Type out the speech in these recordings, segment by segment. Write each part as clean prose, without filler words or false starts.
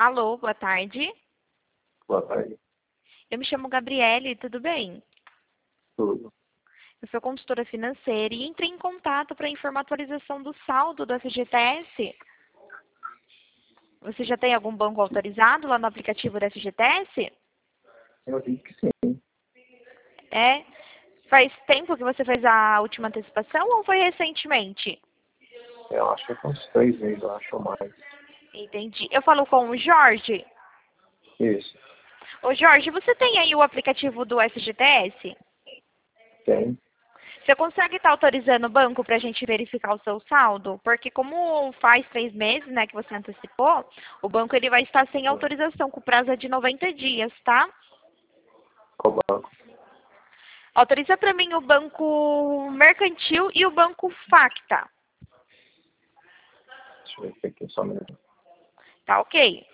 Alô, boa tarde. Boa tarde. Eu me chamo Gabriele, tudo bem? Tudo. Eu sou consultora financeira e entrei em contato para informar a atualização do saldo do FGTS. Você já tem algum banco autorizado lá no aplicativo do FGTS? Eu digo que sim. É? Faz tempo que você fez a última antecipação ou foi recentemente? Eu acho que é uns 3 meses, eu acho, ou mais. Entendi. Eu falo com o Jorge. Isso. Ô Jorge, você tem aí o aplicativo do FGTS? Tem. Você consegue estar autorizando o banco para a gente verificar o seu saldo? Porque como faz 3 meses, né, que você antecipou, o banco ele vai estar sem autorização, com prazo de 90 dias, tá? Qual banco? Autoriza para mim o Banco Mercantil e o Banco Facta. Deixa eu ver aqui só um minuto. Tá ok?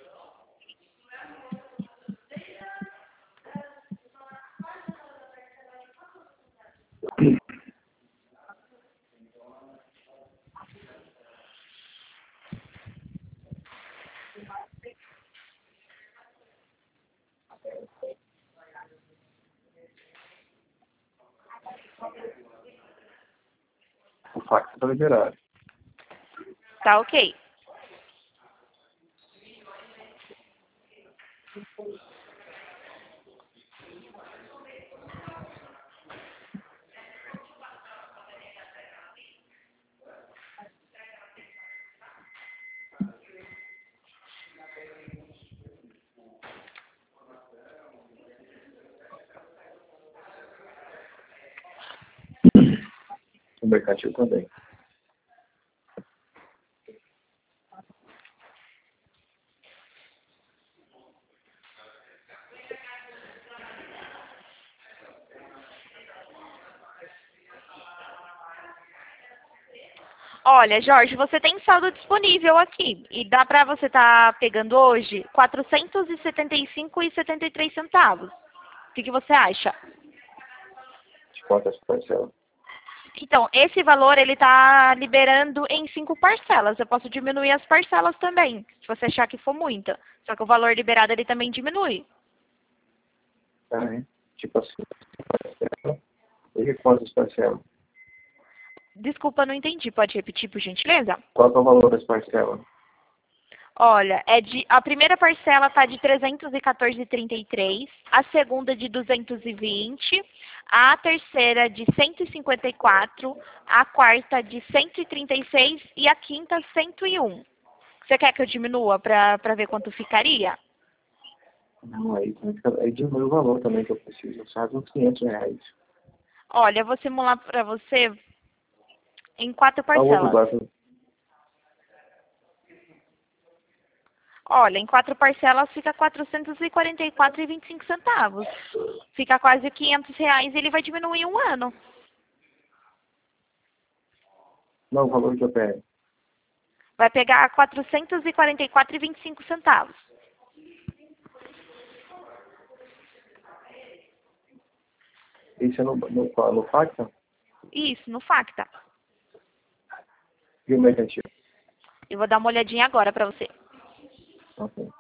O fax está liberado. Tá ok. O mercantil também. Olha, Jorge, você tem saldo disponível aqui e dá para você estar pegando hoje 475,73 centavos. O que você acha? De quantas parcelas? Então, esse valor ele está liberando em 5 parcelas. Eu posso diminuir as parcelas também, se você achar que for muita. Só que o valor liberado ele também diminui. É. Tipo assim, parcela. E quantas parcelas? Desculpa, não entendi. Pode repetir, por gentileza? Qual que é o valor das parcelas? Olha, a primeira parcela está de 314,33, a segunda de 220, a terceira de 154, a quarta de 136 e a quinta 101. Você quer que eu diminua para ver quanto ficaria? Não, aí diminui o valor também que eu preciso. Sabe, uns R$ 500. Olha, eu vou simular para você em 4 Qual o outro parcelas. banco? Olha, em 4 parcelas fica 444,25 centavos. Fica quase R$ 500 e ele vai diminuir em um ano. Não, o valor que eu pego. Vai pegar 444,25 centavos. Isso é no Facta? Isso, no Facta. E o mercantil? Eu vou dar uma olhadinha agora para você. Ok.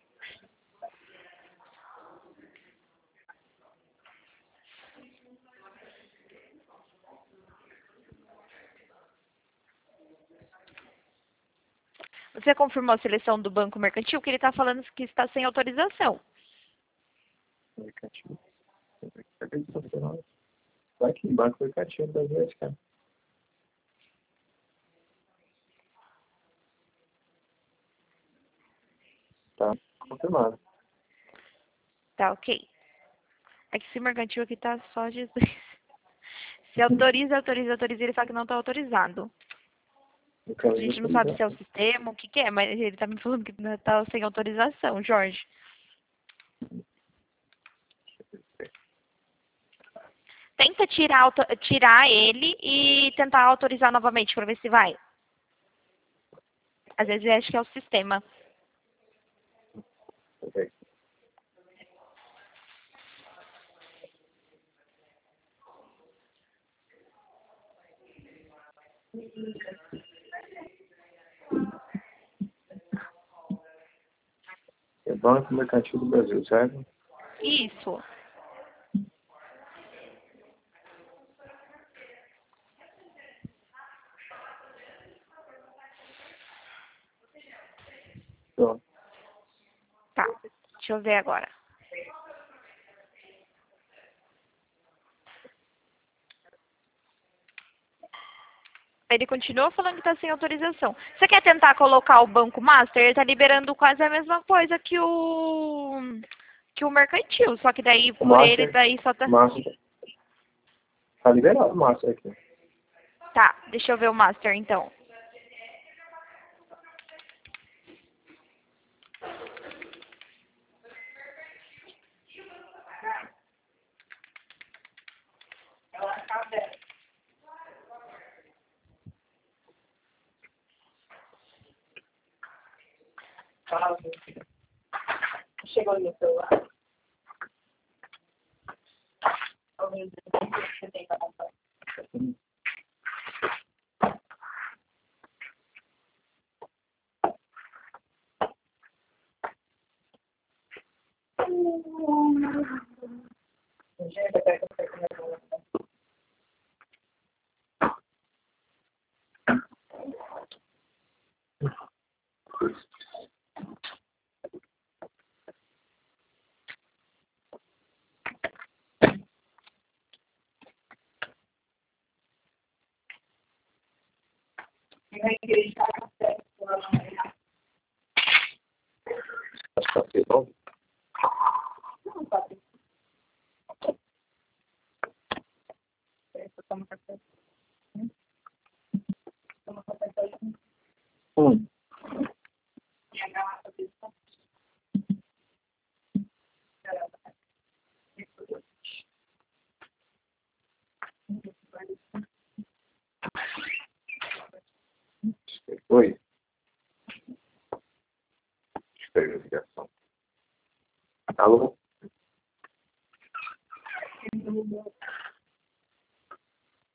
Você confirmou a seleção do Banco Mercantil, que ele está falando que está sem autorização. Mercantil. Vai aqui, banco mercantil das vezes, cara. Tá confirmado. Tá ok. É que esse mercantil aqui tá só Jesus. Se autoriza, autoriza, autoriza, ele fala que não está autorizado. No A caso de gente não sabe se é o autorização. sistema, o que que é, mas ele tá me falando que tá sem autorização, Jorge. Tenta tirar ele e tentar autorizar novamente para ver se vai. Às vezes eu acho que é o sistema. Ok. Banco Mercantil do Brasil, certo? Isso. Pronto. Tá. Deixa eu ver agora. Ele continua falando que está sem autorização. Você quer tentar colocar o Banco Master? Ele está liberando quase a mesma coisa que o mercantil, só que daí por ele daí só tá. Master. Tá liberado o Master aqui. Tá, deixa eu ver o Master então. Chegou no celular. Você tem para comprar. Acho que tá feio, não? Não, papi. Toma café. Toma café. E a garrafa de som. Oi. Espera a ligação. Alô?